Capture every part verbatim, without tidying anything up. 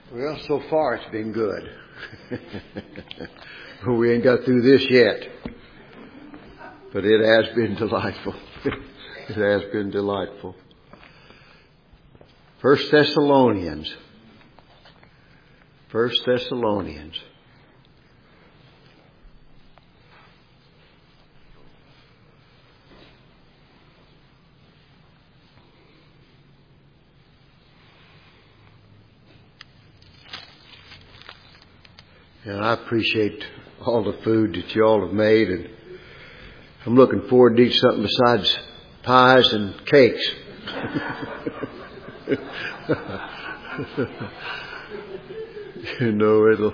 Well, so far it's been good. We ain't got through this yet. But it has been delightful. It has been delightful. First Thessalonians. First Thessalonians. And I appreciate all the food that you all have made, and I'm looking forward to eat something besides pies and cakes. You know, it'll.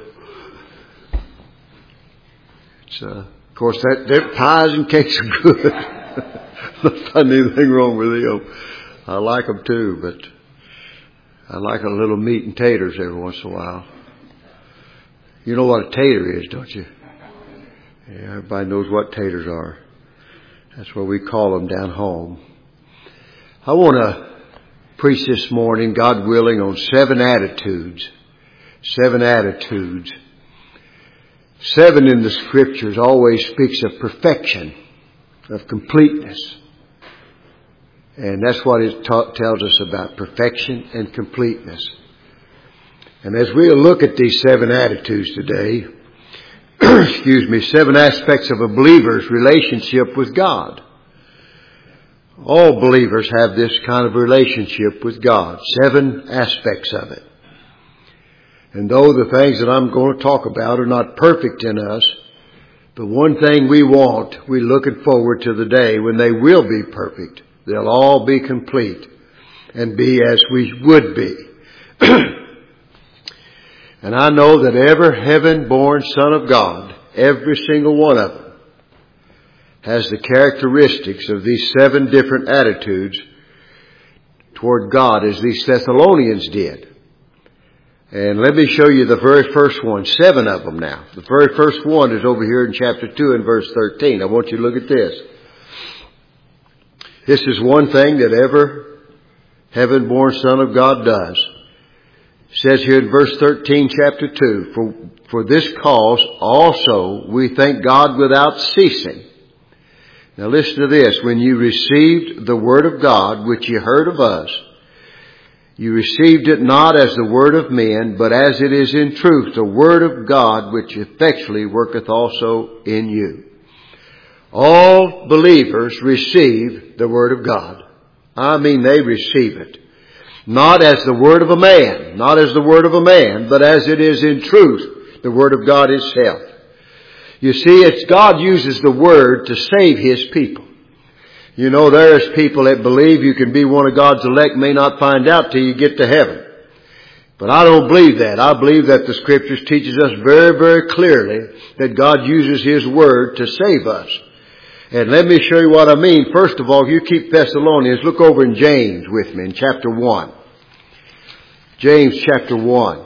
It's, uh, of course, that, that pies and cakes are good. Not find anything wrong with them. I like them too, but I like a little meat and taters every once in a while. You know what a tater is, don't you? Yeah, everybody knows what taters are. That's what we call them down home. I want to preach this morning, God willing, on seven attitudes. Seven attitudes. Seven in the Scriptures always speaks of perfection, of completeness. And that's what it ta- tells us about, perfection and completeness. And as we look at these seven attitudes today, excuse me, seven aspects of a believer's relationship with God. All believers have this kind of relationship with God. Seven aspects of it. And though the things that I'm going to talk about are not perfect in us, the one thing we want, we're looking forward to the day when they will be perfect. They'll all be complete and be as we would be. And I know that every heaven-born Son of God, every single one of them, has the characteristics of these seven different attitudes toward God as these Thessalonians did. And let me show you the very first one, seven of them now. The very first one is over here in chapter two and verse thirteen. I want you to look at this. This is one thing that every heaven-born Son of God does. It says here in verse thirteen, chapter two, for, for this cause also we thank God without ceasing. Now listen to this. When you received the word of God, which you heard of us, you received it not as the word of men, but as it is in truth, the word of God, which effectually worketh also in you. All believers receive the word of God. I mean, they receive it. Not as the word of a man, not as the word of a man, but as it is in truth, the word of God itself. You see, it's God uses the word to save His people. You know, there's people that believe you can be one of God's elect, may not find out till you get to heaven. But I don't believe that. I believe that the Scriptures teaches us very, very clearly that God uses His word to save us. And let me show you what I mean. First of all, if you keep Thessalonians, look over in James with me in chapter one. James chapter one.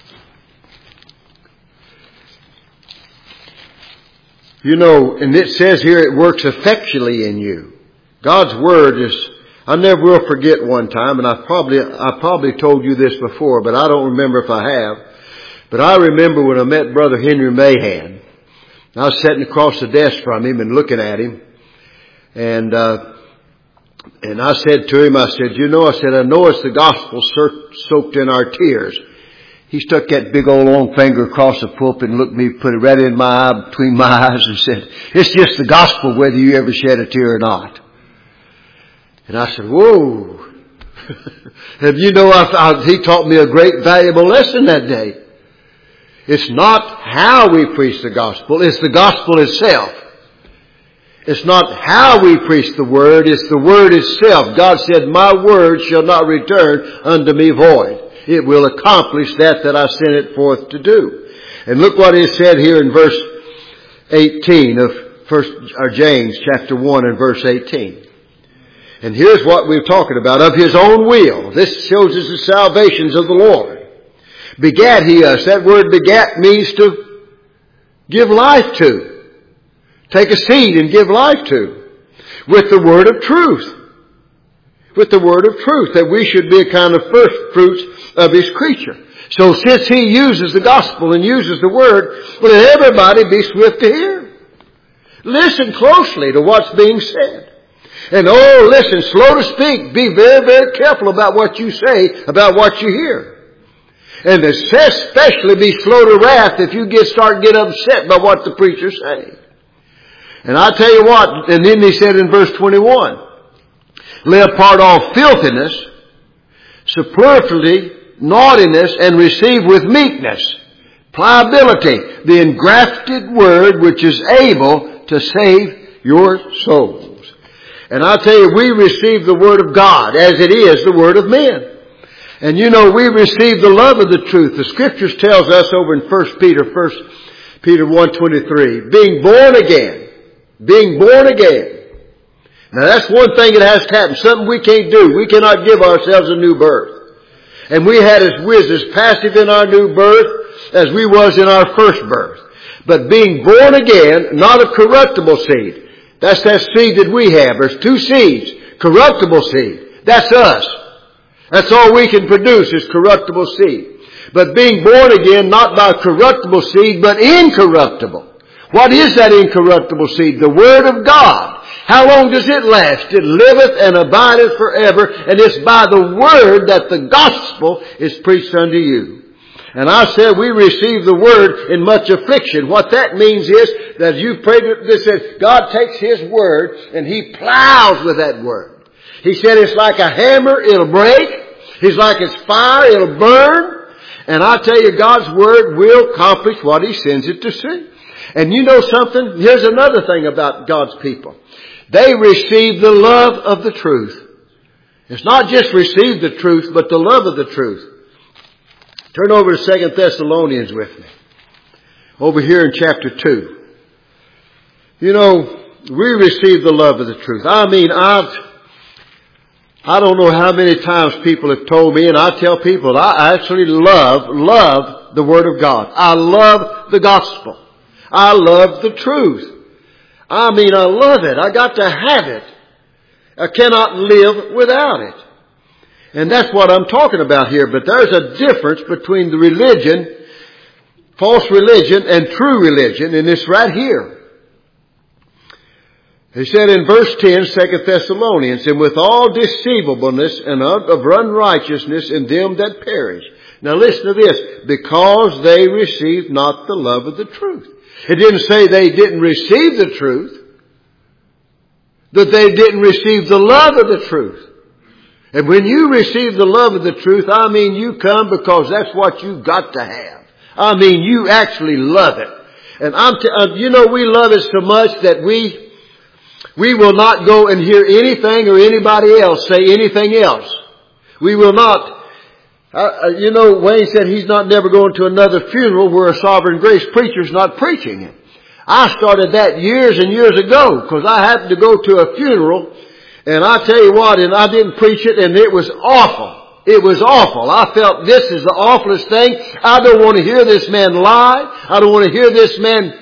You know, and it says here it works effectually in you. God's word is, I never will forget one time, and I probably, I probably told you this before, but I don't remember if I have. But I remember when I met Brother Henry Mahan. I was sitting across the desk from him and looking at him. And, uh, and I said to him, I said, you know, I said, I know it's the gospel soaked in our tears. He stuck that big old long finger across the pulpit and looked me, put it right in my eye, between my eyes and said, it's just the gospel whether you ever shed a tear or not. And I said, whoa. And you know, I, I, he taught me a great valuable lesson that day. It's not how we preach the gospel, it's the gospel itself. It's not how we preach the word, it's the word itself. God said, my word shall not return unto me void. It will accomplish that that I sent it forth to do. And look what is said here in verse eighteen of first, or James chapter one and verse eighteen. And here's what we're talking about. Of His own will. This shows us the salvations of the Lord. Begat He us. That word begat means to give life to. Take a seed and give life to. With the word of truth. with the word of truth, that we should be a kind of first fruits of His creature. So since He uses the gospel and uses the word, let everybody be swift to hear. Listen closely to what's being said. And oh, listen, slow to speak. Be very, very careful about what you say, about what you hear. And especially be slow to wrath if you get start get upset by what the preacher's saying. And I tell you what, and then he said in verse twenty-one, lay apart all filthiness, superfluity, naughtiness, and receive with meekness, pliability, the engrafted word which is able to save your souls. And I tell you, we receive the word of God as it is the word of men. And you know, we receive the love of the truth. The Scriptures tells us over in First Peter, First Peter one twenty-three, being born again. Being born again. Now that's one thing that has to happen. Something we can't do. We cannot give ourselves a new birth. And we had as, was as passive in our new birth as we was in our first birth. But being born again, not of corruptible seed. That's that seed that we have. There's two seeds. Corruptible seed. That's us. That's all we can produce is corruptible seed. But being born again, not by corruptible seed, but incorruptible. What is that incorruptible seed? The Word of God. How long does it last? It liveth and abideth forever, and it's by the Word that the gospel is preached unto you. And I said we receive the Word in much affliction. What that means is that you've prayed, this says God takes His Word and He plows with that Word. He said it's like a hammer, it'll break. He's like it's fire, it'll burn. And I tell you, God's Word will accomplish what He sends it to see. And you know something? Here's another thing about God's people. They receive the love of the truth. It's not just receive the truth, but the love of the truth. Turn over to Second Thessalonians with me. Over here in chapter two. You know, we receive the love of the truth. I mean, I've... I don't know how many times people have told me, and I tell people, I actually love, love the Word of God. I love the gospel. I love the truth. I mean, I love it. I got to have it. I cannot live without it. And that's what I'm talking about here. But there's a difference between the religion, false religion, and true religion, and it's right here. He said in verse ten, Second Thessalonians, and with all deceivableness and of unrighteousness in them that perish. Now listen to this. Because they received not the love of the truth. It didn't say they didn't receive the truth. That they didn't receive the love of the truth. And when you receive the love of the truth, I mean you come because that's what you've got to have. I mean you actually love it. And I'm, t- uh, you know, we love it so much that we... We will not go and hear anything or anybody else say anything else. We will not. Uh, you know, Wayne said he's not never going to another funeral where a Sovereign Grace preacher's not preaching it. I started that years and years ago because I happened to go to a funeral, and I tell you what, and I didn't preach it, and it was awful. It was awful. I felt this is the awfulest thing. I don't want to hear this man lie. I don't want to hear this man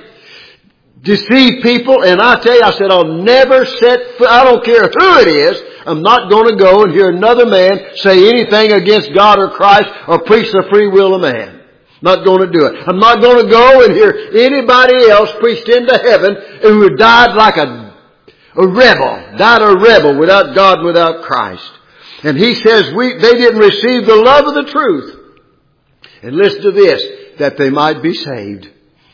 deceive people. And I tell you, I said, I'll never set foot, I don't care who it is, I'm not going to go and hear another man say anything against God or Christ or preach the free will of man. Not going to do it. I'm not going to go and hear anybody else preached into heaven who died like a, a rebel, died a rebel without God, without Christ. And he says we, they didn't receive the love of the truth. And listen to this, that they might be saved.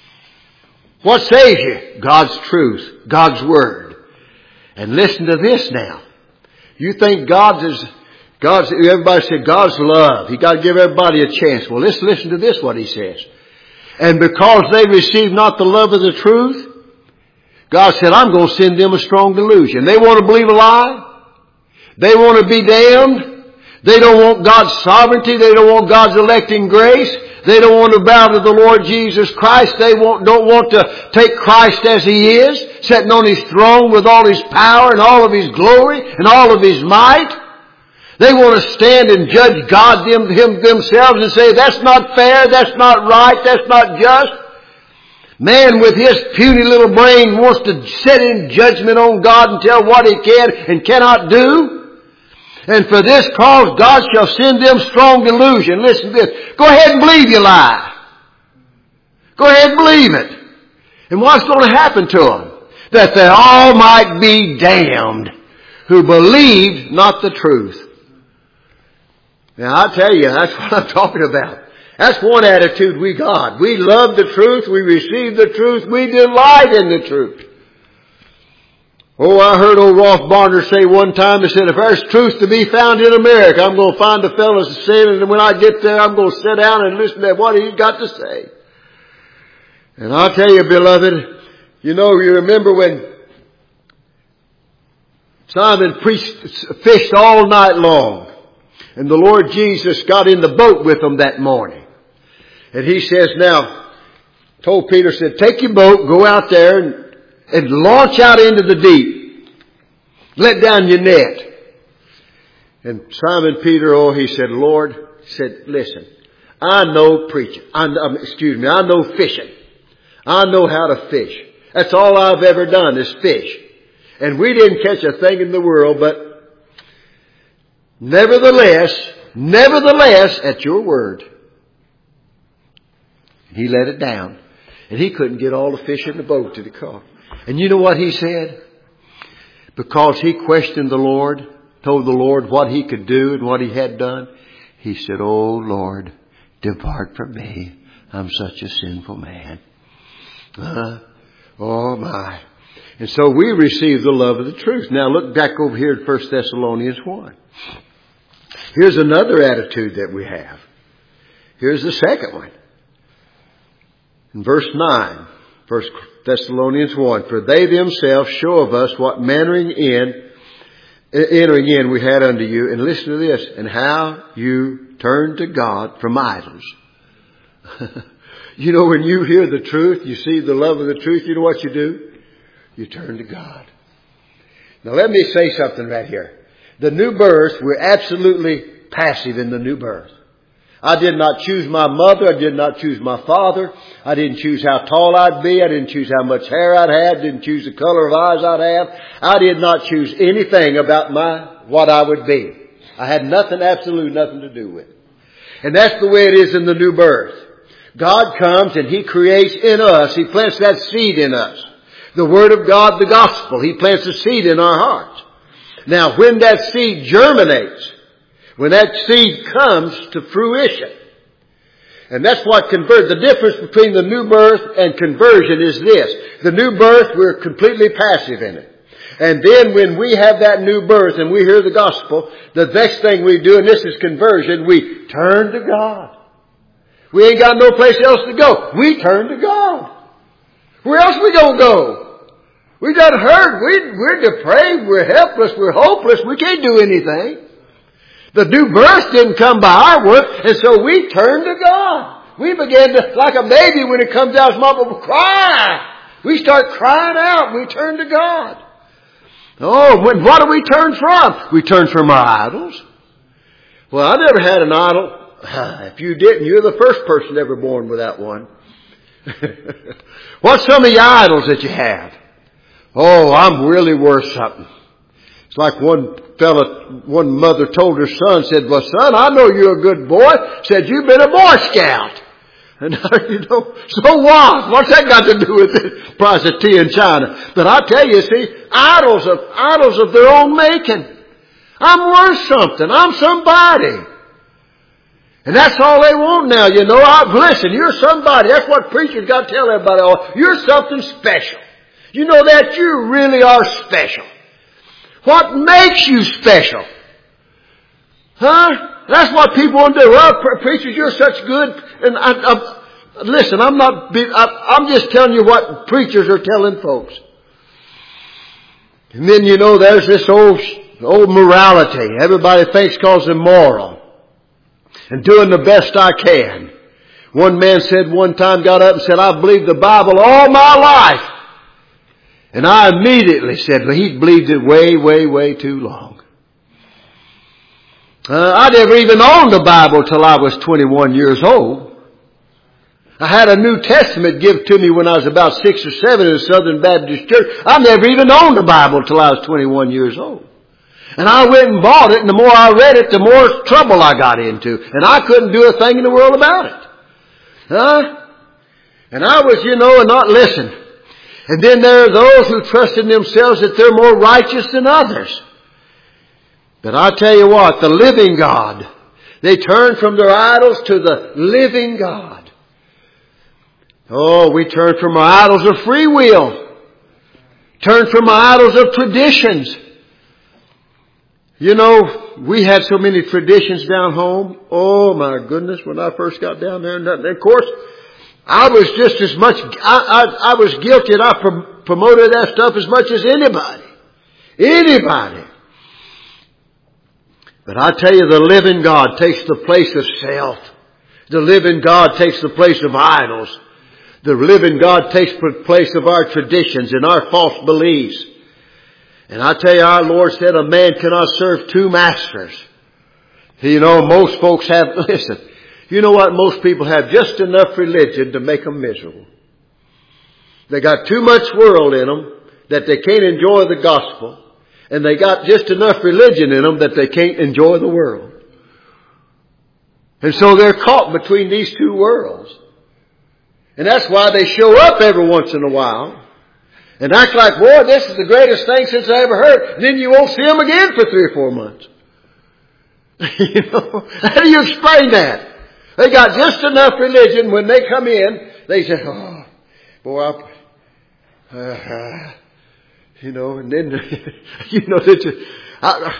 What saves you? God's truth. God's Word. And listen to this now. You think God's is, God's, everybody said God's love. He got to give everybody a chance. Well, let's listen to this, what He says. And because they receive not the love of the truth, God said, I'm going to send them a strong delusion. They want to believe a lie. They want to be damned. They don't want God's sovereignty. They don't want God's electing grace. They don't want to bow to the Lord Jesus Christ. They won't, don't want to take Christ as He is, sitting on His throne with all His power and all of His glory and all of His might. They want to stand and judge God them, him, themselves and say, that's not fair, that's not right, that's not just. Man with his puny little brain wants to sit in judgment on God and tell what he can and cannot do. And for this cause God shall send them strong delusion. Listen to this. Go ahead and believe your lie. Go ahead and believe it. And what's going to happen to them? That they all might be damned who believed not the truth. Now I tell you, that's what I'm talking about. That's one attitude we got. We love the truth. We receive the truth. We delight in the truth. Oh, I heard old Rolf Barner say one time, he said, if there's truth to be found in America, I'm going to find the fellows saying, and when I get there, I'm going to sit down and listen to what he's got to say. And I'll tell you, beloved, you know, you remember when Simon preached, fished all night long, and the Lord Jesus got in the boat with them that morning. And he says, now, told Peter, said, take your boat, go out there and And launch out into the deep. Let down your net. And Simon Peter, oh, he said, Lord, he said, listen, I know preaching. I know, excuse me, I know fishing. I know how to fish. That's all I've ever done is fish. And we didn't catch a thing in the world, but nevertheless, nevertheless, at your word. He let it down. And he couldn't get all the fish in the boat to the car. And you know what he said? Because he questioned the Lord, told the Lord what he could do and what he had done. He said, oh Lord, depart from me. I'm such a sinful man. Uh, oh my. And so we receive the love of the truth. Now look back over here at First Thessalonians one. Here's another attitude that we have. Here's the second one. In verse nine, First Thessalonians one, for they themselves show of us what mannering in, entering in we had unto you. And listen to this, and how you turn to God from idols. You know, when you hear the truth, you see the love of the truth, you know what you do? You turn to God. Now let me say something right here. The new birth, we're absolutely passive in the new birth. I did not choose my mother. I did not choose my father. I didn't choose how tall I'd be. I didn't choose how much hair I'd have. Didn't choose the color of eyes I'd have. I did not choose anything about my, what I would be. I had nothing, absolute nothing to do with it. And that's the way it is in the new birth. God comes and He creates in us. He plants that seed in us. The Word of God, the Gospel. He plants a seed in our hearts. Now, when that seed germinates, when that seed comes to fruition, and that's what convert. The difference between the new birth and conversion is this. The new birth, we're completely passive in it. And then when we have that new birth and we hear the gospel, the next thing we do, and this is conversion, we turn to God. We ain't got no place else to go. We turn to God. Where else we gonna go? We got hurt. We, we're depraved. We're helpless. We're hopeless. We can't do anything. The new birth didn't come by our work, and so we turned to God. We began to, like a baby when it comes out, mama will cry. We start crying out. We turn to God. Oh, when, what do we turn from? We turn from our idols. Well, I never had an idol. If you didn't, you're the first person ever born without one. What's some of your idols that you have? Oh, I'm really worth something. It's like one fella, one mother told her son, said, well, son, I know you're a good boy. Said, you've been a Boy Scout. And, you know, so what? What's that got to do with the price of tea in China? But I tell you, see, idols of, idols of their own making. I'm worth something. I'm somebody. And that's all they want now, you know. I, listen, you're somebody. That's what preachers got to tell everybody. Oh, you're something special. You know that you really are special. What makes you special? Huh? That's what people want to do. Well, preachers, you're such good. And I, I, listen, I'm not. I, I'm just telling you what preachers are telling folks. And then you know there's this old old morality. Everybody thinks calls them moral and doing the best I can. One man said one time, got up and said, "I believed the Bible all my life." And I immediately said, well, he'd believed it way, way, way too long. Uh, I never even owned the Bible till I was twenty-one years old. I had a New Testament given to me when I was about six or seven in the Southern Baptist Church. I never even owned the Bible till I was twenty-one years old. And I went and bought it, and the more I read it, the more trouble I got into. And I couldn't do a thing in the world about it. Huh? And I was, you know, and not listen. And then there are those who trust in themselves that they're more righteous than others. But I tell you what, the living God, they turn from their idols to the living God. Oh, we turn from our idols of free will. Turn from our idols of traditions. You know, we had so many traditions down home. Oh my goodness, when I first got down there. And of course, I was just as much, I, I, I was guilty and I prom- promoted that stuff as much as anybody. Anybody. But I tell you, the living God takes the place of self. The living God takes the place of idols. The living God takes the place of our traditions and our false beliefs. And I tell you, our Lord said a man cannot serve two masters. You know, most folks have, listen, you know what? Most people have just enough religion to make them miserable. They got too much world in them that they can't enjoy the gospel. And they got just enough religion in them that they can't enjoy the world. And so they're caught between these two worlds. And that's why they show up every once in a while and act like, boy, this is the greatest thing since I ever heard. And then you won't see them again for three or four months. You know, how do you explain that? They got just enough religion. When they come in, they say, oh, boy, I, uh, uh, you know, and then, you know, that you, I,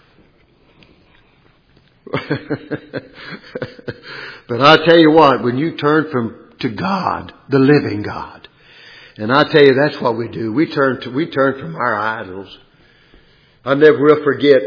but I tell you what, when you turn from to God, the living God, and I tell you that's what we do. We turn to we turn from our idols. I never will forget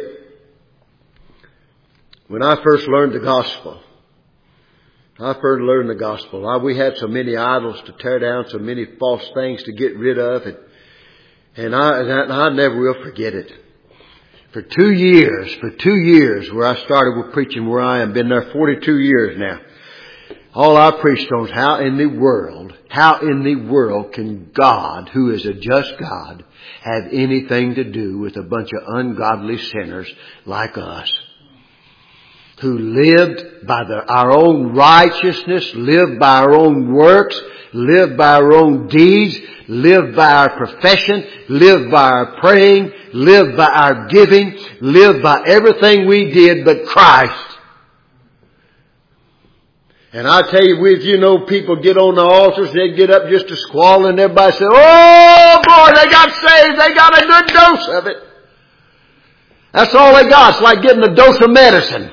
when I first learned the gospel. I first learned the gospel. I, we had so many idols to tear down, so many false things to get rid of, and and I and I never will forget it. For two years, for two years, where I started with preaching, where I am, been there forty-two years now. All I preached on is how in the world, how in the world can God, who is a just God, have anything to do with a bunch of ungodly sinners like us, who lived by the, our own righteousness, lived by our own works, lived by our own deeds, lived by our profession, lived by our praying, lived by our giving, lived by everything we did but Christ. And I tell you, with you know, people get on the altars, they get up just to squall, and everybody say, oh boy, they got saved, they got a good dose of it. That's all they got. It's like getting a dose of medicine.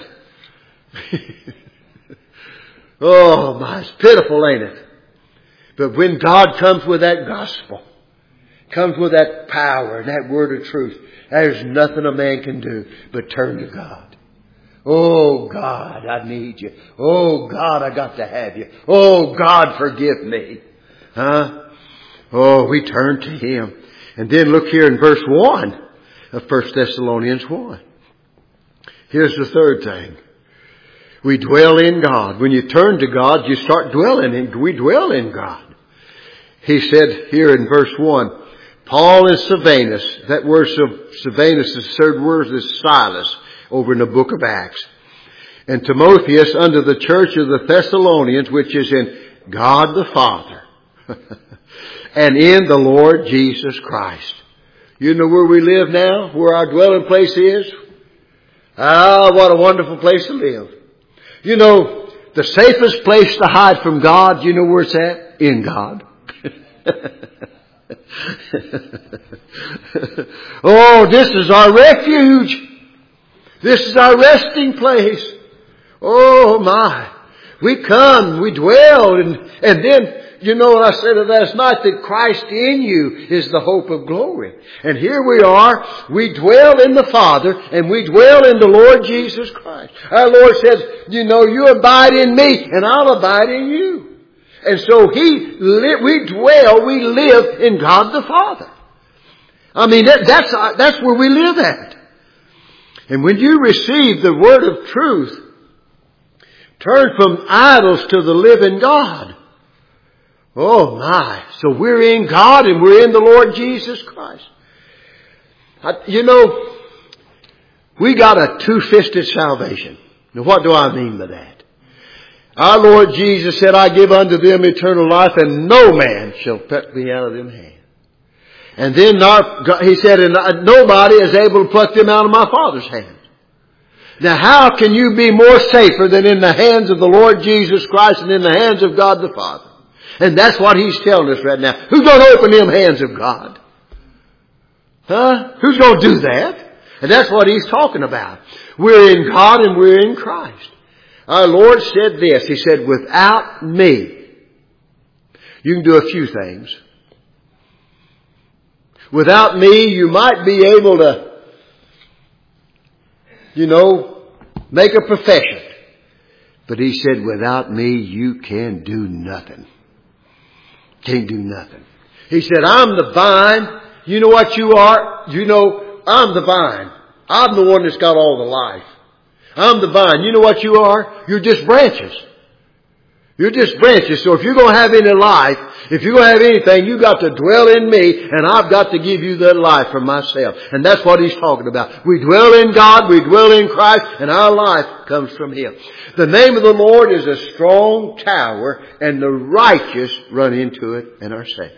Oh my, it's pitiful, ain't it? But when God comes with that gospel, comes with that power and that word of truth, there's nothing a man can do but turn to God. Oh God, I need you. Oh God, I got to have you. Oh God, forgive me. Huh? Oh, we turn to Him. And then look here in verse one of First Thessalonians one. Here's the third thing. We dwell in God. When you turn to God, you start dwelling in, we dwell in God. He said here in verse one, Paul and Silvanus, that word Silvanus, the third word is Silas, over in the book of Acts. And Timotheus under the church of the Thessalonians, which is in God the Father and in the Lord Jesus Christ. You know where we live now? Where our dwelling place is? Ah, what a wonderful place to live. You know, the safest place to hide from God, you know where it's at? In God. Oh, this is our refuge. This is our resting place. Oh my. We come, we dwell, and, and then, you know what I said last night, that Christ in you is the hope of glory. And here we are, we dwell in the Father, and we dwell in the Lord Jesus Christ. Our Lord says, you know, you abide in me, and I'll abide in you. And so He, li- we dwell, we live in God the Father. I mean, that, that's, that's where we live at. And when you receive the word of truth, turn from idols to the living God. Oh my. So we're in God and we're in the Lord Jesus Christ. I, you know, We got a two-fisted salvation. Now what do I mean by that? Our Lord Jesus said, I give unto them eternal life, and no man shall pluck me out of them hands. And then our, he said, and nobody is able to pluck them out of my Father's hand. Now how can you be more safer than in the hands of the Lord Jesus Christ and in the hands of God the Father? And that's what He's telling us right now. Who's going to open them hands of God? Huh? Who's going to do that? And that's what He's talking about. We're in God and we're in Christ. Our Lord said this. He said, without me, you can do a few things. Without me, you might be able to, you know, make a profession. But He said, without me, you can do nothing. Can't do nothing. He said, I'm the vine. You know what you are? You know, I'm the vine. I'm the one that's got all the life. I'm the vine. You know what you are? You're just branches. You're just branches. So if you're going to have any life, if you're going to have anything, you've got to dwell in me, and I've got to give you that life from myself. And that's what He's talking about. We dwell in God, we dwell in Christ, and our life comes from Him. The name of the Lord is a strong tower, and the righteous run into it and are saved.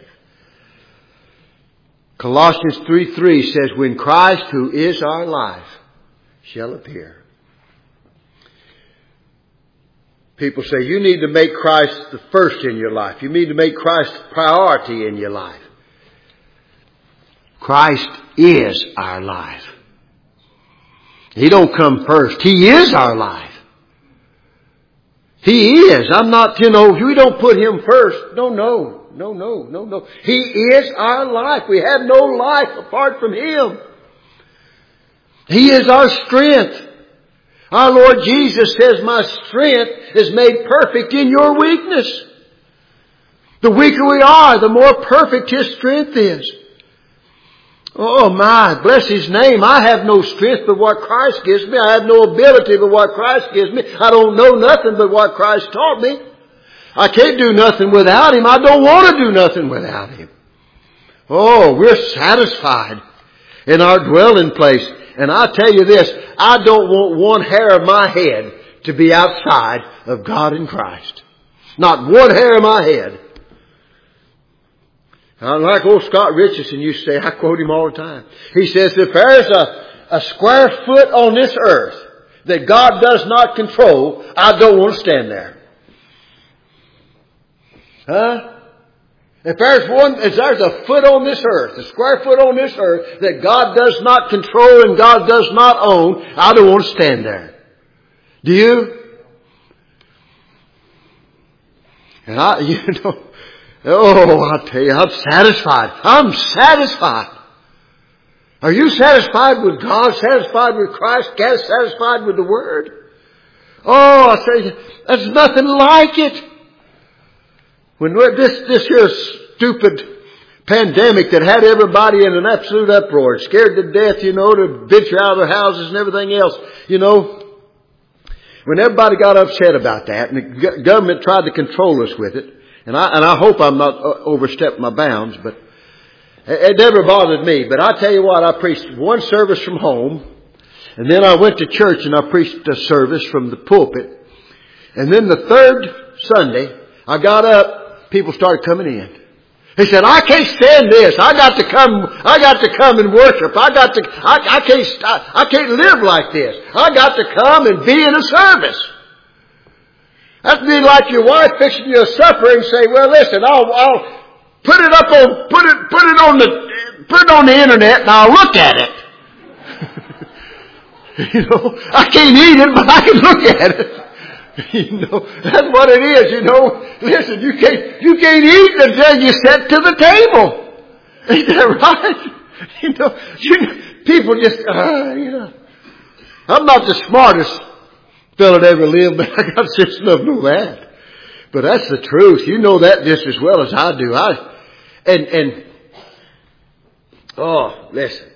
Colossians three three says, when Christ, who is our life, shall appear. People say, you need to make Christ the first in your life. You need to make Christ priority in your life. Christ is our life. He don't come first. He is our life. He is. I'm not, you know, we don't put Him first. No, no, no, no, no, no. He is our life. We have no life apart from Him. He is our strength. Our Lord Jesus says, my strength is made perfect in your weakness. The weaker we are, the more perfect His strength is. Oh my, bless His name. I have no strength but what Christ gives me. I have no ability but what Christ gives me. I don't know nothing but what Christ taught me. I can't do nothing without Him. I don't want to do nothing without Him. Oh, we're satisfied in our dwelling place. And I tell you this, I don't want one hair of my head to be outside of God and Christ. Not one hair of my head. And like old Scott Richardson used to say, I quote him all the time. He says, if there's a, a square foot on this earth that God does not control, I don't want to stand there. Huh? If there's one, if there's a foot on this earth, a square foot on this earth that God does not control and God does not own, I don't want to stand there. Do you? And I, you know, oh, I'll tell you, I'm satisfied. I'm satisfied. Are you satisfied with God? Satisfied with Christ? Satisfied with the Word? Oh, I say, there's nothing like it. When this, this here stupid pandemic that had everybody in an absolute uproar, scared to death, you know, to venture out of their houses and everything else, you know, when everybody got upset about that and the government tried to control us with it, and I, and I hope I'm not overstepping my bounds, but it never bothered me. But I tell you what, I preached one service from home, and then I went to church and I preached a service from the pulpit, and then the third Sunday, I got up. People started coming in. He said, I can't stand this. I got to come, I got to come and worship. I got to, I, I can't, I, I can't live like this. I got to come and be in a service. That'd be like your wife fixing you a supper and say, well, listen, I'll, I'll put it up on, put it, put it on the, put it on the internet and I'll look at it. You know, I can't eat it, but I can look at it. You know, that's what it is, you know. Listen, you can't, you can't eat until you sit to the table. Ain't that right? You know, you, people just, uh, you know. I'm not the smartest fellow that ever lived, but I got sense enough to know that. But that's the truth. You know that just as well as I do. I, and, and, oh, listen.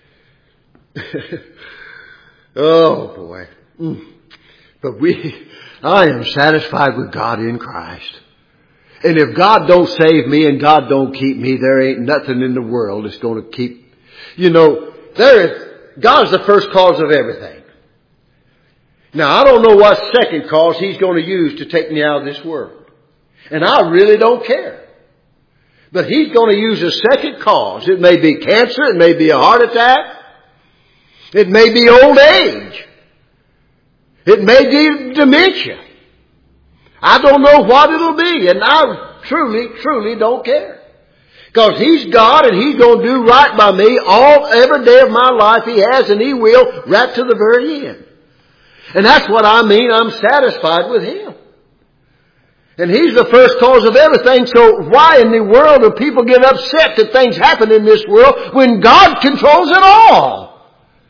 Oh, boy. Mm. But we, I am satisfied with God in Christ. And if God don't save me and God don't keep me, there ain't nothing in the world that's going to keep. You know, there is, God's the first cause of everything. Now, I don't know what second cause He's going to use to take me out of this world. And I really don't care. But He's going to use a second cause. It may be cancer. It may be a heart attack. It may be old age. It may be dementia. I don't know what it'll be. And I truly, truly don't care. Because He's God and He's going to do right by me all, every day of my life. He has and He will right to the very end. And that's what I mean. I'm satisfied with Him. And He's the first cause of everything. So why in the world do people get upset that things happen in this world when God controls it all?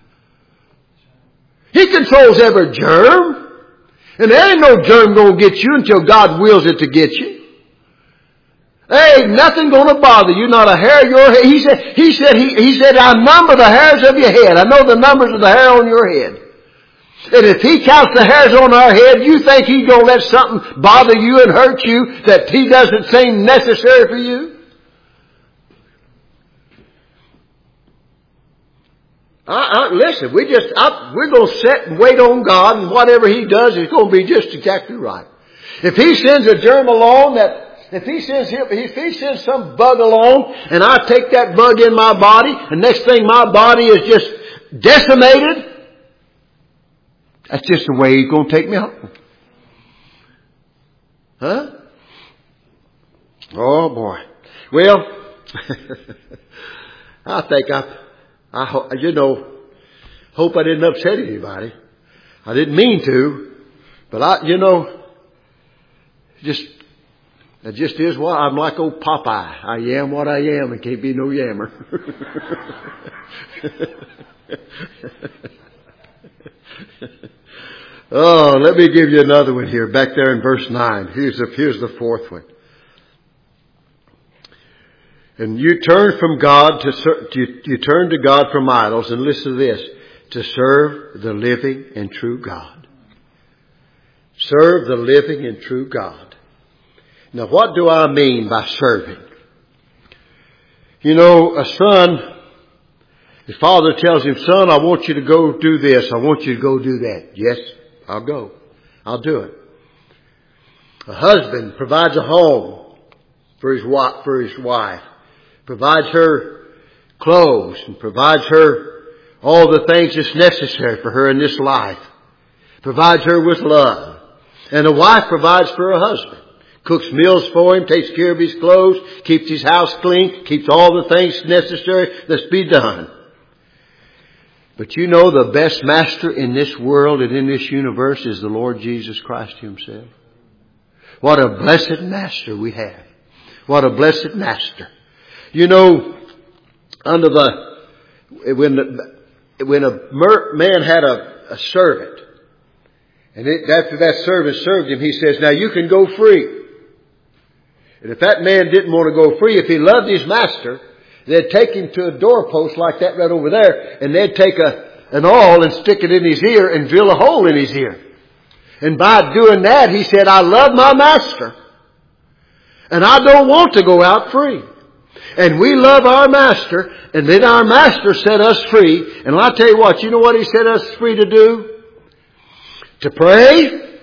He controls every germ. And there ain't no germ going to get you until God wills it to get you. There ain't nothing going to bother you, not a hair of your head. He said, he said, he, he said, I number the hairs of your head. I know the numbers of the hair on your head. And if He counts the hairs on our head, you think He's going to let something bother you and hurt you that He doesn't seem necessary for you? I, I, listen, we just, I, we're going to sit and wait on God, and whatever He does is going to be just exactly right. If He sends a germ along that, if He sends him, if He sends some bug along, and I take that bug in my body, and next thing my body is just decimated, that's just the way He's going to take me home. Huh? Oh boy. Well, I think I, I, you know, hope I didn't upset anybody. I didn't mean to, but I, you know, just, it just is what, I'm like old Popeye. I am what I am and can't be no yammer. Oh, let me give you another one here. Back there in verse nine. Here's the, here's the fourth one. And you turn from God to, you, you turn to God from idols, and listen to this, to serve the living and true God. Serve the living and true God. Now, what do I mean by serving? You know, a son, his father tells him, son, I want you to go do this. I want you to go do that. Yes, I'll go. I'll do it. A husband provides a home for his wife, for his wife. Provides her clothes and provides her all the things that's necessary for her in this life. Provides her with love. And a wife provides for her husband. Cooks meals for him, takes care of his clothes, keeps his house clean, keeps all the things necessary that's be done. But you know the best master in this world and in this universe is the Lord Jesus Christ Himself. What a blessed master we have. What a blessed master. You know, under the, when the, when a man had a, a servant, and it, after that servant served him, he says, now you can go free. And if that man didn't want to go free, if he loved his master, they'd take him to a doorpost like that right over there, and they'd take a, an awl and stick it in his ear and drill a hole in his ear. And by doing that, he said, I love my master, and I don't want to go out free. And we love our master, and then our master set us free. And I'll tell you what, you know what He set us free to do? To pray.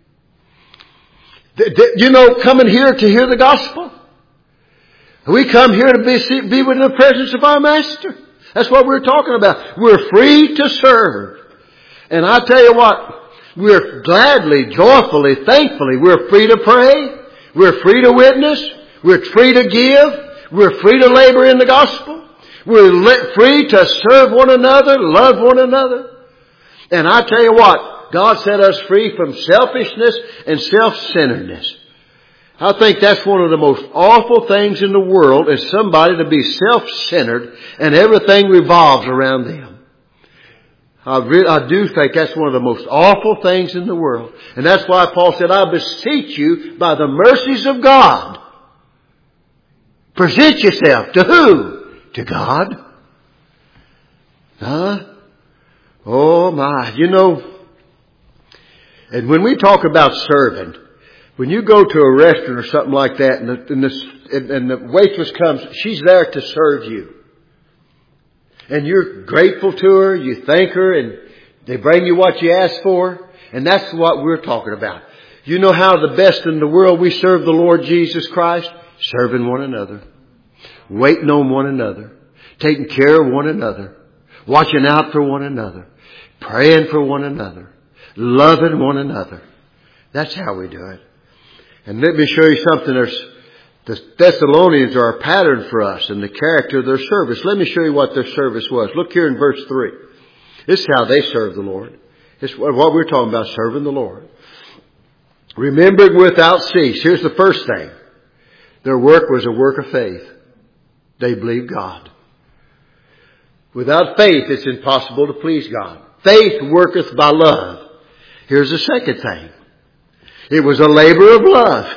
You know, coming here to hear the gospel. We come here to be, be within the presence of our master. That's what we're talking about. We're free to serve. And I tell you what, we're gladly, joyfully, thankfully, we're free to pray. We're free to witness. We're free to give. We're free to labor in the gospel. We're free to serve one another, love one another. And I tell you what, God set us free from selfishness and self-centeredness. I think that's one of the most awful things in the world, is somebody to be self-centered and everything revolves around them. I, re- I do think that's one of the most awful things in the world. And that's why Paul said, I beseech you by the mercies of God. Present yourself to who? To God. Huh? Oh my. You know, and when we talk about serving, when you go to a restaurant or something like that, and the, and the, and the waitress comes, she's there to serve you. And you're grateful to her, you thank her, and they bring you what you asked for. And that's what we're talking about. You know how the best in the world we serve the Lord Jesus Christ? Serving one another. Waiting on one another. Taking care of one another. Watching out for one another. Praying for one another. Loving one another. That's how we do it. And let me show you something. There's, the Thessalonians are a pattern for us in the character of their service. Let me show you what their service was. Look here in verse three. This is how they serve the Lord. This is what we're talking about, serving the Lord. Remembering without cease. Here's the first thing. Their work was a work of faith. They believed God. Without faith, it's impossible to please God. Faith worketh by love. Here's the second thing. It was a labor of love.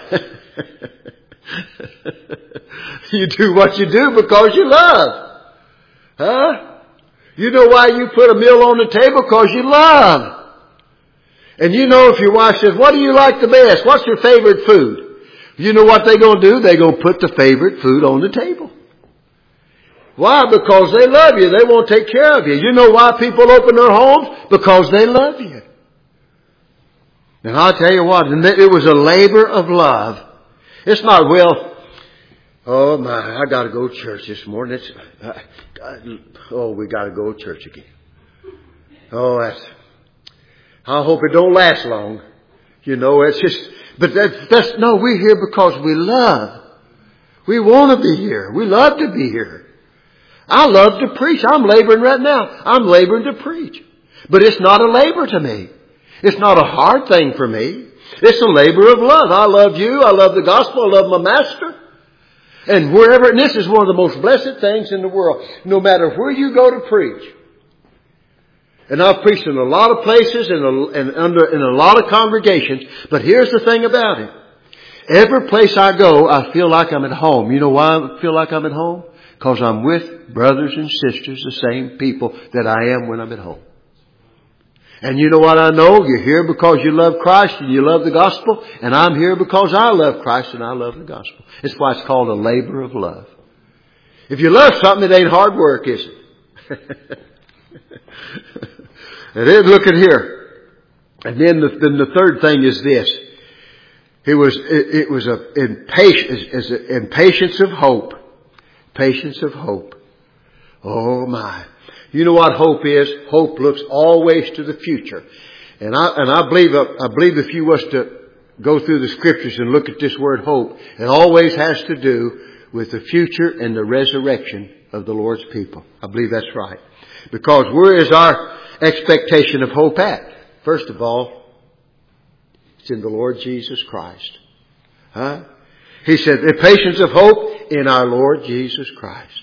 You do what you do because you love. Huh? You know why you put a meal on the table? Because you love. And you know if your wife says, what do you like the best? What's your favorite food? You know what they're going to do? They're going to put the favorite food on the table. Why? Because they love you. They want to take care of you. You know why people open their homes? Because they love you. And I'll tell you what, it was a labor of love. It's not, well, oh my, I got to go to church this morning. It's, I, I, oh, we got to go to church again. Oh, that's, I hope it don't last long. You know, it's just, but that, that's, no, we're here because we love. We want to be here. We love to be here. I love to preach. I'm laboring right now. I'm laboring to preach. But it's not a labor to me. It's not a hard thing for me. It's a labor of love. I love you. I love the gospel. I love my master. And wherever, and this is one of the most blessed things in the world. No matter where you go to preach. And I've preached in a lot of places and, a, and under in a lot of congregations. But here's the thing about it. Every place I go, I feel like I'm at home. You know why I feel like I'm at home? Because I'm with brothers and sisters, the same people that I am when I'm at home. And you know what I know? You're here because you love Christ and you love the gospel. And I'm here because I love Christ and I love the gospel. It's why it's called a labor of love. If you love something, it ain't hard work, is it? And then look at here. And then the, then the third thing is this. It was, it, it was a impatience, impatience of hope. Patience of hope. Oh my. You know what hope is? Hope looks always to the future. And I, and I believe, I believe if you was to go through the scriptures and look at this word hope, it always has to do with the future and the resurrection of the Lord's people. I believe that's right. Because where is our expectation of hope at? First of all, it's in the Lord Jesus Christ. Huh? He said, the patience of hope in our Lord Jesus Christ.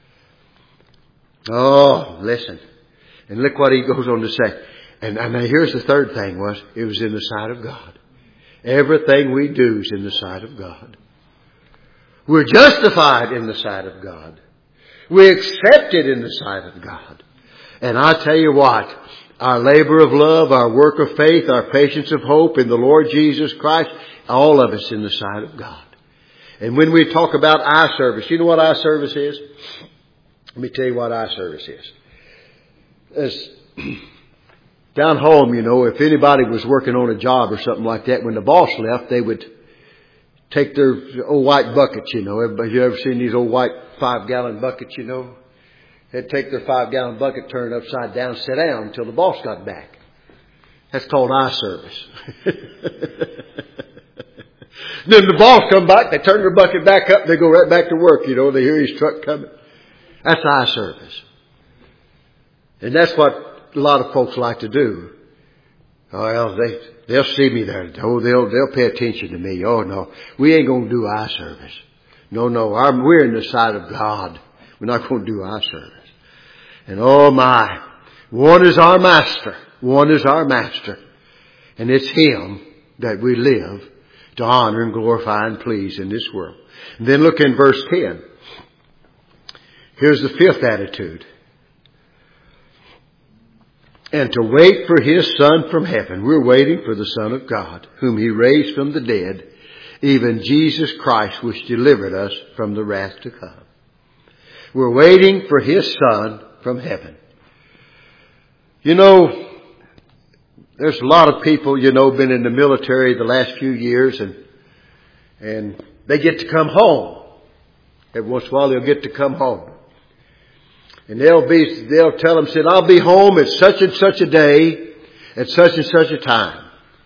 Oh, listen. And look what he goes on to say. And, and here's the third thing was, it was in the sight of God. Everything we do is in the sight of God. We're justified in the sight of God. We're accepted in the sight of God. And I tell you what, our labor of love, our work of faith, our patience of hope in the Lord Jesus Christ, all of us in the sight of God. And when we talk about eye service, you know what eye service is? Let me tell you what eye service is. As down home, you know, if anybody was working on a job or something like that, when the boss left, they would take their old white buckets, you know. Everybody, you ever seen these old white five-gallon buckets, you know? They'd take their five-gallon bucket, turn it upside down, sit down until the boss got back. That's called eye service. Then the boss come back, they turn their bucket back up, they go right back to work, you know. They hear his truck coming. That's eye service. And that's what a lot of folks like to do. Oh, well, they, they'll see me there. Oh, they'll, they'll pay attention to me. Oh, no, we ain't going to do eye service. No, no, our, we're in the sight of God. We're not going to do eye service. And oh my, one is our master. One is our master. And it's Him that we live to honor and glorify and please in this world. And then look in verse ten. Here's the fifth attitude. And to wait for His Son from heaven. We're waiting for the Son of God, whom He raised from the dead, even Jesus Christ, which delivered us from the wrath to come. We're waiting for His Son, from heaven. You know, there's a lot of people, you know, been in the military the last few years, and and they get to come home. Every once in a while they'll get to come home. And they'll be, they'll tell them, said, I'll be home at such and such a day, at such and such a time.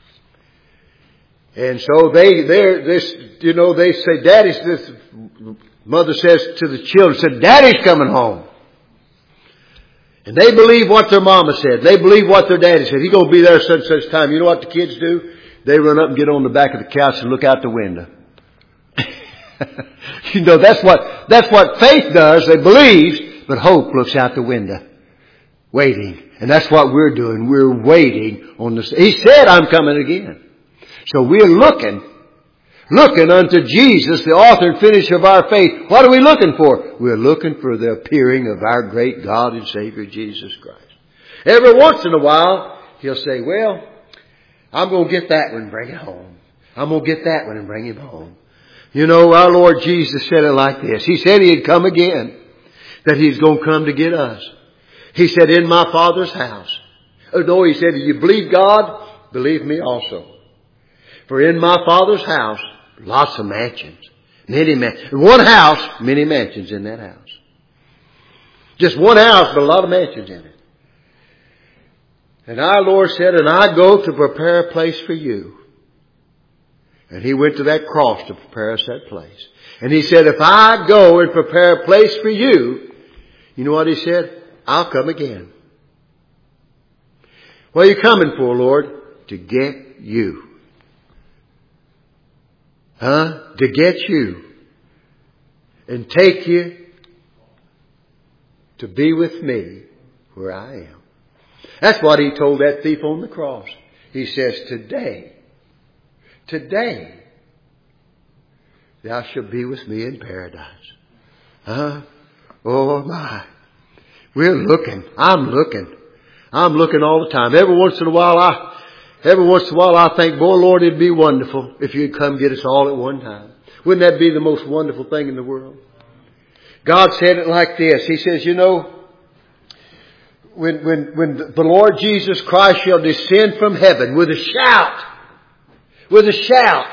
And so they, they're, this, you know, they say, Daddy's, this mother says to the children, said, Daddy's coming home. And they believe what their mama said. They believe what their daddy said. He's going to be there at such and such time. You know what the kids do? They run up and get on the back of the couch and look out the window. You know, that's what, that's what faith does. They believe, but hope looks out the window, waiting. And that's what we're doing. We're waiting on this. He said, I'm coming again. So we're looking, looking unto Jesus, the author and finisher of our faith. What are we looking for? We're looking for the appearing of our great God and Savior, Jesus Christ. Every once in a while, He'll say, well, I'm going to get that one and bring it home. I'm going to get that one and bring him home. You know, our Lord Jesus said it like this. He said He'd come again, that He's going to come to get us. He said, in my Father's house. Oh, no, He said, if you believe God, believe me also. For in my Father's house, lots of mansions. Many mansions. One house, many mansions in that house. Just one house, but a lot of mansions in it. And our Lord said, and I go to prepare a place for you. And He went to that cross to prepare us that place. And He said, if I go and prepare a place for you, you know what He said? I'll come again. What are you coming for, Lord? To get you. Huh? To get you. And take you to be with me where I am. That's what He told that thief on the cross. He says, today, today, thou shalt be with me in paradise. Huh? Oh my. We're looking. I'm looking. I'm looking all the time. Every once in a while I Every once in a while I think, boy, Lord, it'd be wonderful if You'd come get us all at one time. Wouldn't that be the most wonderful thing in the world? God said it like this. He says, you know, when, when, when the Lord Jesus Christ shall descend from heaven with a shout, with a shout,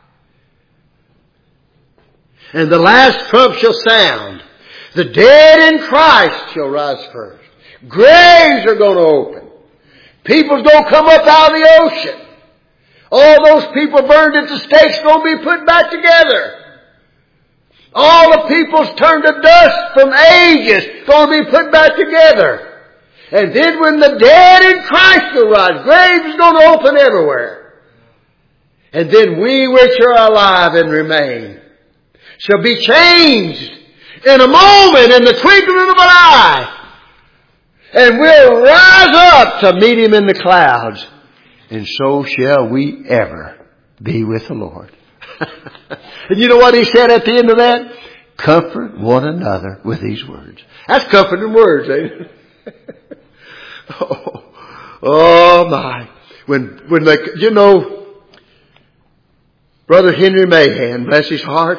and the last trump shall sound, the dead in Christ shall rise first. Graves are going to open. People's going to come up out of the ocean. All those people burned at the stake's going to be put back together. All the people's turned to dust from ages going to be put back together. And then when the dead in Christ will rise, graves are going to open everywhere. And then we which are alive and remain shall be changed in a moment, in the twinkling of an eye. And we'll rise up to meet Him in the clouds. And so shall we ever be with the Lord. And you know what He said at the end of that? Comfort one another with these words. That's comforting words, ain't it? oh, oh my. When, when they, you know, Brother Henry Mahan, bless his heart,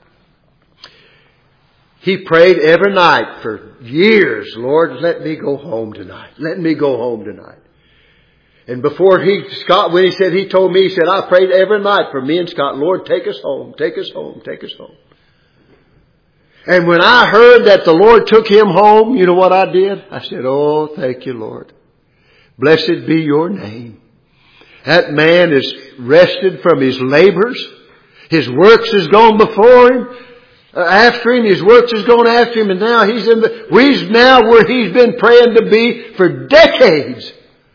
he prayed every night for years, Lord, let me go home tonight. Let me go home tonight. And before he, Scott, when he said, he told me, he said, I prayed every night for me and Scott, Lord, take us home, take us home, take us home. And when I heard that the Lord took him home, you know what I did? I said, oh, thank you, Lord. Blessed be Your name. That man is rested from his labors. His works is gone before him. Uh, after him, his works is going after him, and now he's in the, he's now where he's been praying to be for decades.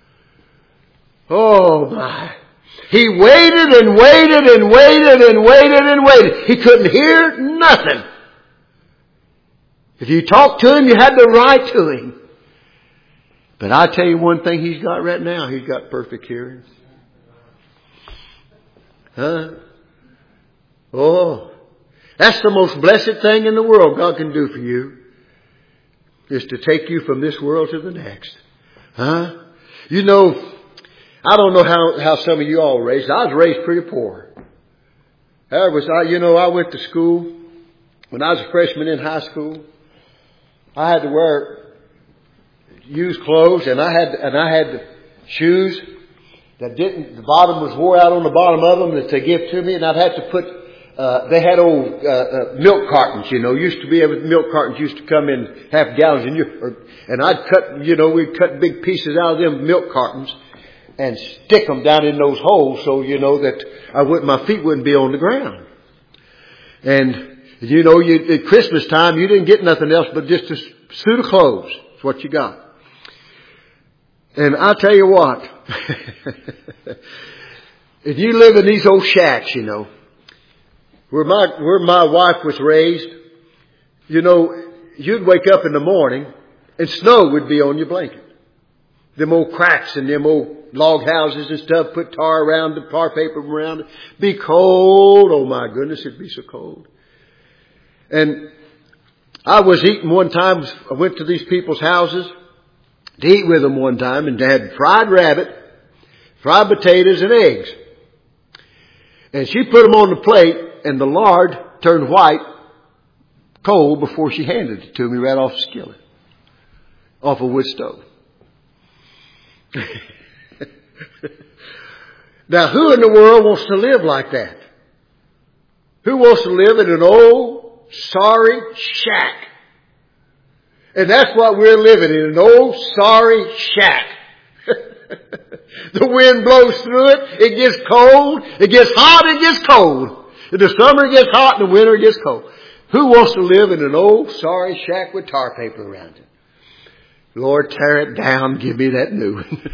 Oh my. He waited and waited and waited and waited and waited. He couldn't hear nothing. If you talked to him, you had to write to him. But I tell you one thing he's got right now, he's got perfect hearing. Huh? Oh. That's the most blessed thing in the world God can do for you, is to take you from this world to the next. Huh? You know, I don't know how, how some of you all were raised. I was raised pretty poor. I was, I, you know, I went to school. When I was a freshman in high school, I had to wear used clothes, and I had and I had shoes that didn't. The bottom was wore out on the bottom of them that they give to me, and I'd have to put. Uh, they had old uh, uh, milk cartons, you know. Used to be able milk cartons used to come in half gallons, and you or, and I'd cut, you know, we'd cut big pieces out of them milk cartons and stick them down in those holes, so you know that I would my feet wouldn't be on the ground. And you know, you, at Christmas time, you didn't get nothing else but just a suit of clothes. That's what you got. And I tell you what, if you live in these old shacks, you know, where my where my wife was raised, you know, you'd wake up in the morning and snow would be on your blanket. Them old cracks and them old log houses and stuff, put tar around the tar paper around it. Be cold. Oh my goodness, it'd be so cold. And I was eating one time, I went to these people's houses to eat with them one time, and they had fried rabbit, fried potatoes and eggs. And she put them on the plate, and the lard turned white, cold, before she handed it to me right off the skillet, off a wood stove. Now, who in the world wants to live like that? Who wants to live in an old, sorry shack? And that's what we're living in, an old, sorry shack. The wind blows through it. It gets cold. It gets hot. It gets cold. In the summer it gets hot. In the winter it gets cold. Who wants to live in an old, sorry shack with tar paper around it? Lord, tear it down. Give me that new one.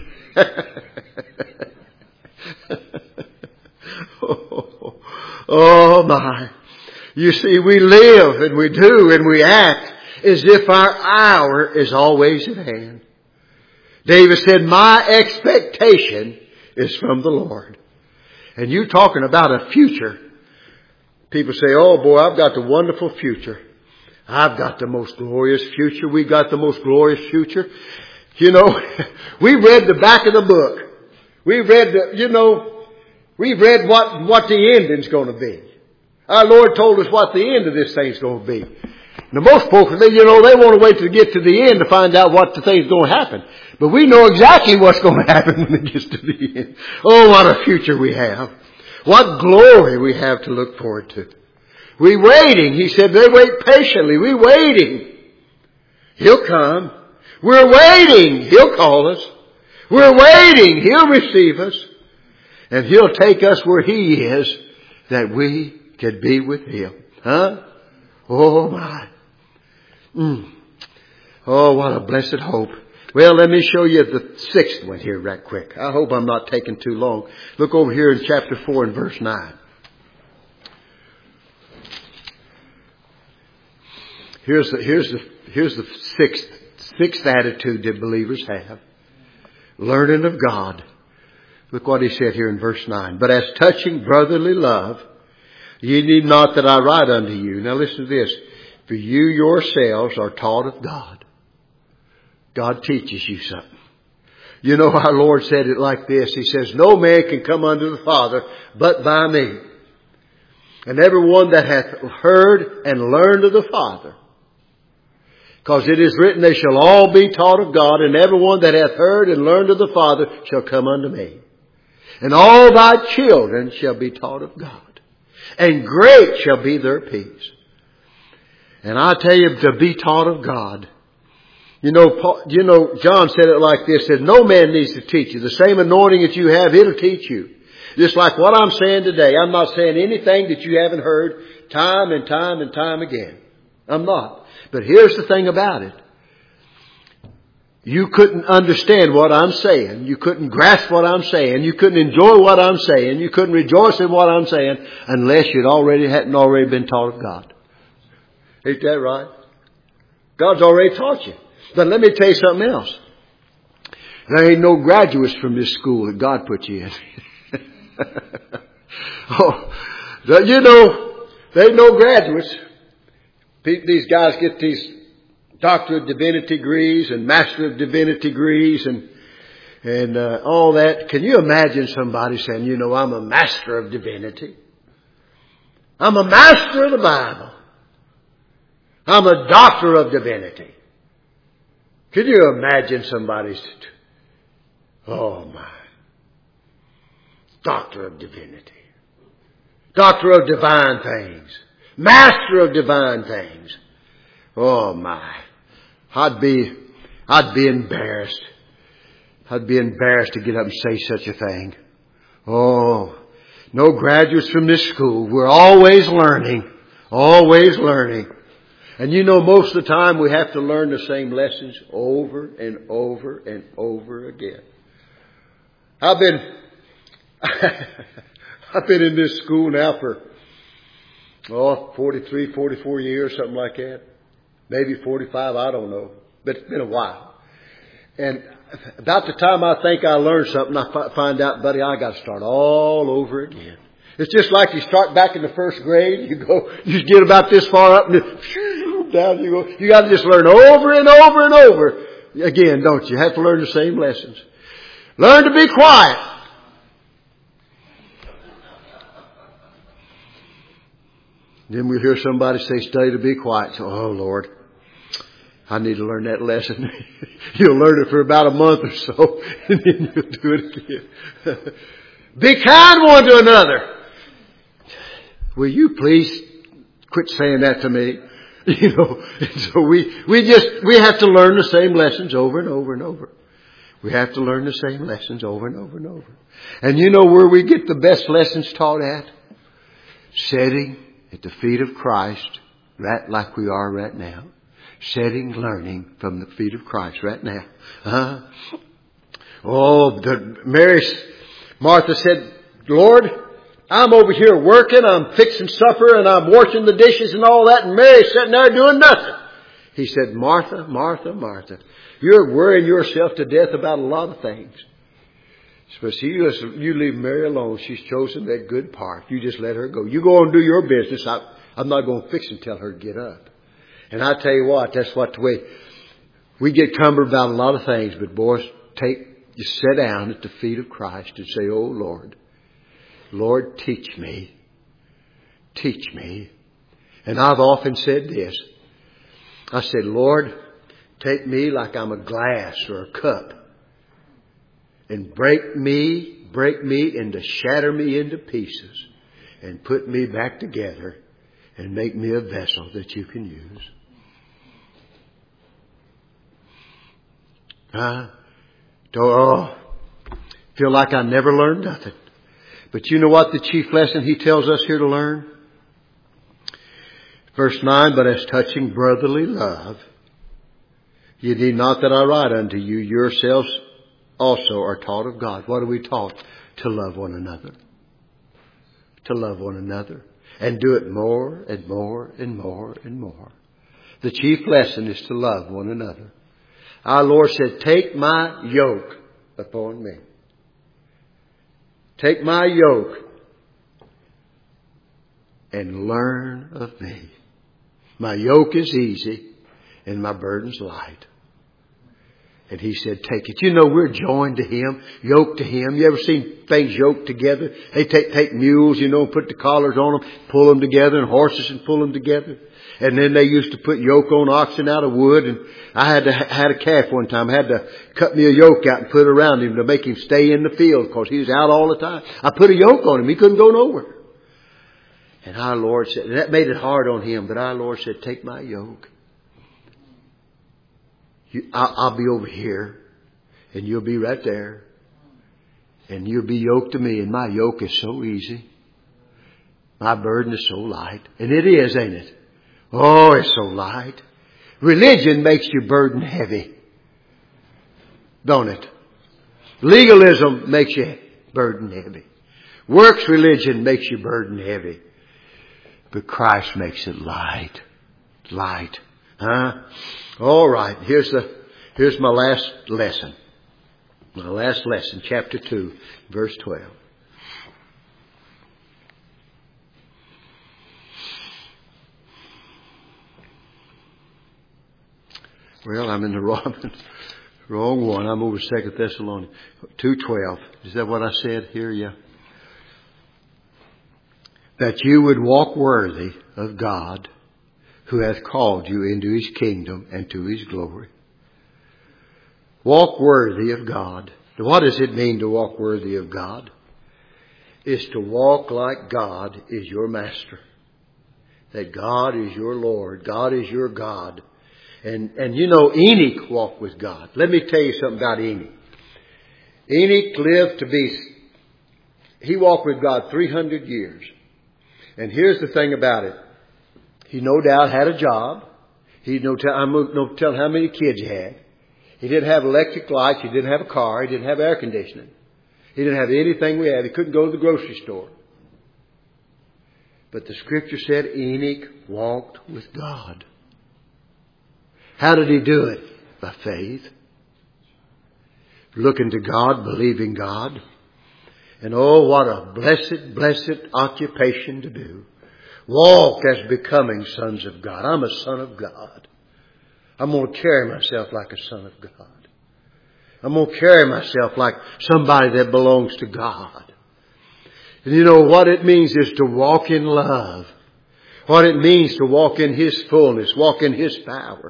oh, oh my. You see, we live and we do and we act as if our hour is always at hand. David said, my expectation is from the Lord. And you talking about a future. People say, oh boy, I've got the wonderful future. I've got the most glorious future. We've got the most glorious future. You know, we read the back of the book. We read the, you know, we read what, what the ending's going to be. Our Lord told us what the end of this thing's going to be. Now most folks, they, you know, they want to wait to get to the end to find out what the thing's going to happen. But we know exactly what's going to happen when it gets to the end. Oh, what a future we have. What glory we have to look forward to. We're waiting. He said they wait patiently. We're waiting. He'll come. We're waiting. He'll call us. We're waiting. He'll receive us. And He'll take us where He is, that we could be with Him. Huh? Oh my. Mm. Oh, what a blessed hope. Well, let me show you the sixth one here right quick. I hope I'm not taking too long. Look over here in chapter four and verse nine. Here's the, here's the, here's the sixth, sixth attitude that believers have. Learning of God. Look what he said here in verse nine. But as touching brotherly love, ye need not that I write unto you. Now listen to this. For you yourselves are taught of God. God teaches you something. You know, our Lord said it like this. He says, no man can come unto the Father but by me. And everyone that hath heard and learned of the Father. Because it is written, they shall all be taught of God, and everyone that hath heard and learned of the Father shall come unto me. And all thy children shall be taught of God. And great shall be their peace. And I tell you, to be taught of God. You know, Paul, you know, John said it like this, that no man needs to teach you. The same anointing that you have, it'll teach you. Just like what I'm saying today. I'm not saying anything that you haven't heard time and time and time again. I'm not. But here's the thing about it. You couldn't understand what I'm saying. You couldn't grasp what I'm saying. You couldn't enjoy what I'm saying. You couldn't rejoice in what I'm saying unless you'd already hadn't already been taught of God. Ain't that right? God's already taught you. But let me tell you something else. There ain't no graduates from this school that God put you in. Oh, you know, there ain't no graduates. These guys get these Doctor of Divinity degrees and Master of Divinity degrees and and uh, all that. Can you imagine somebody saying, you know, I'm a Master of Divinity. I'm a Master of the Bible. I'm a Doctor of Divinity. Can you imagine somebody's, oh my, Doctor of Divinity, Doctor of Divine Things, Master of Divine Things. Oh my, I'd be, I'd be embarrassed. I'd be embarrassed to get up and say such a thing. Oh, no graduates from this school. We're always learning, always learning. And you know, most of the time we have to learn the same lessons over and over and over again. I've been, I've been in this school now for, oh, forty-three, forty-four years, something like that. Maybe forty-five, I don't know. But it's been a while. And about the time I think I learned something, I find out, buddy, I got to start all over again. It's just like you start back in the first grade. You go, you get about this far up and down you go. You got to just learn over and over and over again, don't you? You have to learn the same lessons. Learn to be quiet. Then we hear somebody say, "Stay to be quiet." So, oh Lord, I need to learn that lesson. You'll learn it for about a month or so, and then you'll do it again. Be kind one to another. Will you please quit saying that to me? You know, so we, we just, we have to learn the same lessons over and over and over. We have to learn the same lessons over and over and over. And you know where we get the best lessons taught at? Sitting at the feet of Christ, right like we are right now. Sitting, learning from the feet of Christ right now. Uh-huh. Oh, the, Mary, Martha said, "Lord, I'm over here working, I'm fixing supper, and I'm washing the dishes and all that, and Mary's sitting there doing nothing." He said, "Martha, Martha, Martha, you're worrying yourself to death about a lot of things. But see, you, you leave Mary alone. She's chosen that good part. You just let her go. You go and do your business. I, I'm not going to fix and tell her to get up." And I tell you what, that's what the way we get cumbered about a lot of things. But boys, take, you sit down at the feet of Christ and say, "Oh Lord, Lord, teach me. Teach me." And I've often said this. I said, "Lord, take me like I'm a glass or a cup and break me, break me and to shatter me into pieces and put me back together and make me a vessel that you can use." I oh, feel like I never learned nothing. But you know what the chief lesson he tells us here to learn? Verse nine, "But as touching brotherly love, ye need not that I write unto you, yourselves also are taught of God." What are we taught? To love one another. To love one another. And do it more and more and more and more. The chief lesson is to love one another. Our Lord said, "Take my yoke upon me. Take my yoke and learn of me. My yoke is easy and my burden's light." And He said, take it. You know, we're joined to Him, yoked to Him. You ever seen things yoked together? They take, take mules, you know, and put the collars on them, pull them together, and horses and pull them together. And then they used to put yoke on oxen out of wood. And I had to, had a calf one time. I had to cut me a yoke out and put it around him to make him stay in the field because he was out all the time. I put a yoke on him. He couldn't go nowhere. And our Lord said, that made it hard on him, but our Lord said, "Take my yoke. You, I'll, I'll be over here and you'll be right there. And you'll be yoked to me, and my yoke is so easy. My burden is so light." And it is, ain't it? Oh, it's so light. Religion makes your burden heavy. Don't it? Legalism makes your burden heavy. Works religion makes your burden heavy. But Christ makes it light. Light. Huh? All right. Here's the, here's my last lesson. My last lesson, chapter two, verse twelve. Well, I'm in the wrong, wrong one. I'm over Second Thessalonians two twelve. Is that what I said here? Yeah. "That you would walk worthy of God, who hath called you into His kingdom and to His glory." Walk worthy of God. What does it mean to walk worthy of God? It's to walk like God is your master. That God is your Lord. God is your God. And, and you know, Enoch walked with God. Let me tell you something about Enoch. Enoch lived to be, he walked with God three hundred years. And here's the thing about it. He no doubt had a job. He no tell, I'm no telling how many kids he had. He didn't have electric lights. He didn't have a car. He didn't have air conditioning. He didn't have anything we have. He couldn't go to the grocery store. But the Scripture said Enoch walked with God. How did he do it? By faith. Looking to God, believing God. And oh, what a blessed, blessed occupation to do. Walk as becoming sons of God. I'm a son of God. I'm going to carry myself like a son of God. I'm going to carry myself like somebody that belongs to God. And you know what it means is to walk in love. What it means to walk in His fullness, walk in His power.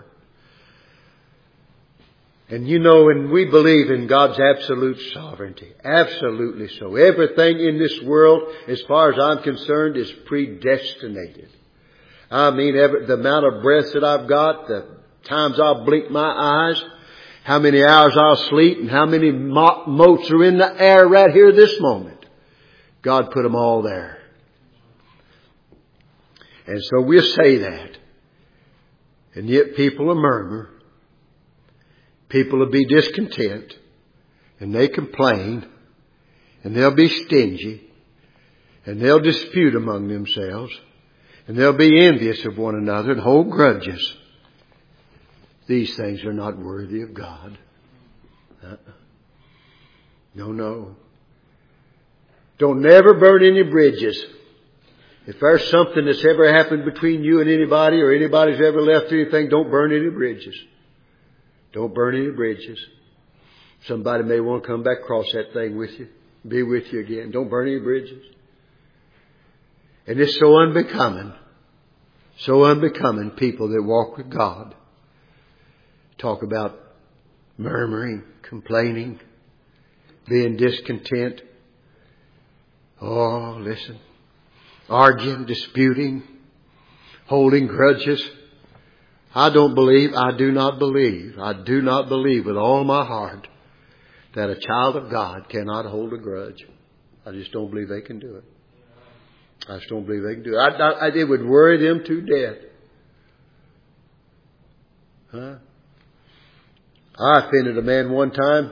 And you know, and we believe in God's absolute sovereignty. Absolutely so. Everything in this world, as far as I'm concerned, is predestinated. I mean, every, the amount of breath that I've got, the times I'll blink my eyes, how many hours I'll sleep, and how many mo- motes are in the air right here this moment. God put them all there. And so we'll say that. And yet people will murmur. People will be discontent. And they complain. And they'll be stingy. And they'll dispute among themselves. And they'll be envious of one another and hold grudges. These things are not worthy of God. Uh-uh. No, no. Don't never burn any bridges. If there's something that's ever happened between you and anybody, or anybody's ever left anything, don't burn any bridges. Don't burn any bridges. Somebody may want to come back across that thing with you, be with you again. Don't burn any bridges. And it's so unbecoming, so unbecoming people that walk with God. Talk about murmuring, complaining, being discontent. Oh, listen. Arguing, disputing, holding grudges. I don't believe, I do not believe, I do not believe with all my heart that a child of God cannot hold a grudge. I just don't believe they can do it. I just don't believe they can do it. I, I, it would worry them to death. Huh? I offended a man one time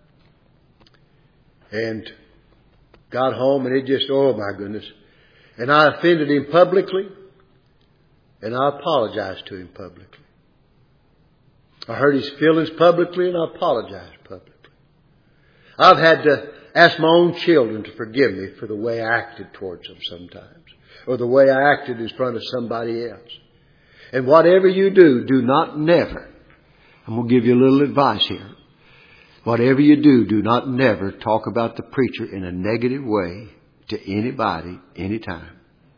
and got home and it just, oh my goodness. And I offended him publicly and I apologized to him publicly. I hurt his feelings publicly and I apologized publicly. I've had to ask my own children to forgive me for the way I acted towards them sometimes, or the way I acted in front of somebody else. And whatever you do, do not never, I'm going to give you a little advice here. Whatever you do, do not never talk about the preacher in a negative way to anybody, anytime.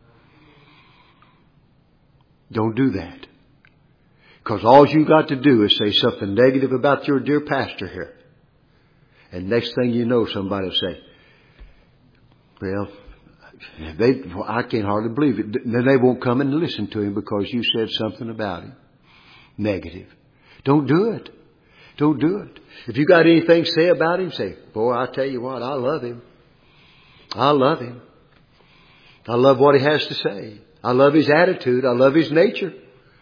Don't do that. Because all you got to do is say something negative about your dear pastor here. And next thing you know, somebody will say, well, they, I can't hardly believe it. Then they won't come and listen to him because you said something about him negative. Don't do it. Don't do it. If you got anything to say about him, say, boy, I tell you what, I love him. I love him. I love what he has to say. I love his attitude. I love his nature.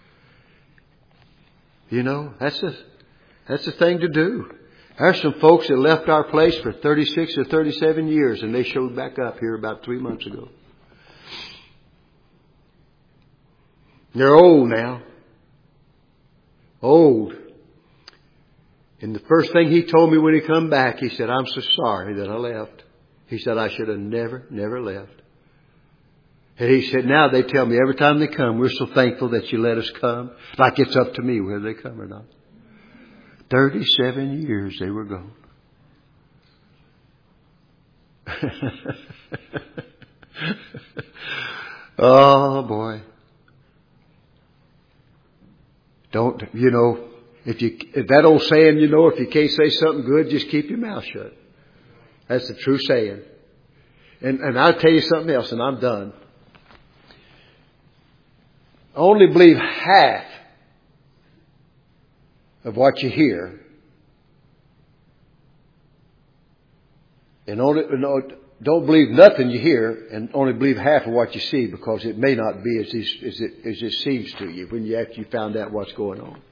You know, that's a, that's the thing to do. There's some folks that left our place for thirty-six or thirty-seven years and they showed back up here about three months ago. They're old now. Old. And the first thing he told me when he come back, he said, I'm so sorry that I left. He said, I should have never, never left. And he said, now they tell me every time they come, we're so thankful that you let us come. Like it's up to me whether they come or not. thirty-seven years they were gone. Oh boy. Don't, you know, If you, if that old saying, you know, if you can't say something good, just keep your mouth shut. That's the true saying. And, and I'll tell you something else, and I'm done. Only believe half of what you hear. And only, no, don't believe nothing you hear, and only believe half of what you see, because it may not be as, as, it, as it seems to you when you actually found out what's going on.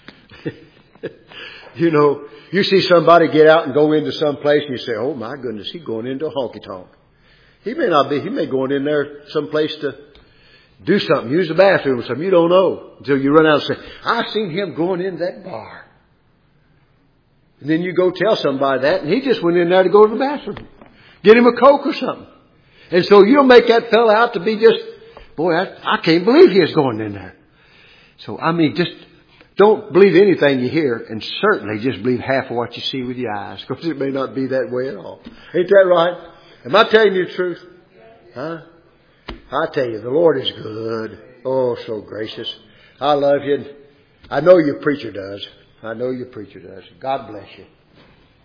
You know, you see somebody get out and go into some place and you say, oh my goodness, he's going into a honky tonk. He may not be, he may go in there someplace to do something, use the bathroom or something. You don't know until you run out and say, I seen him going in that bar. And then you go tell somebody that, and he just went in there to go to the bathroom. Get him a Coke or something. And so you'll make that fella out to be just, boy, I, I can't believe he is going in there. So, I mean, just don't believe anything you hear, and certainly just believe half of what you see with your eyes, because it may not be that way at all. Ain't that right? Am I telling you the truth? Huh? I tell you, the Lord is good. Oh, so gracious. I love you. I know your preacher does. I know your preacher does. God bless you.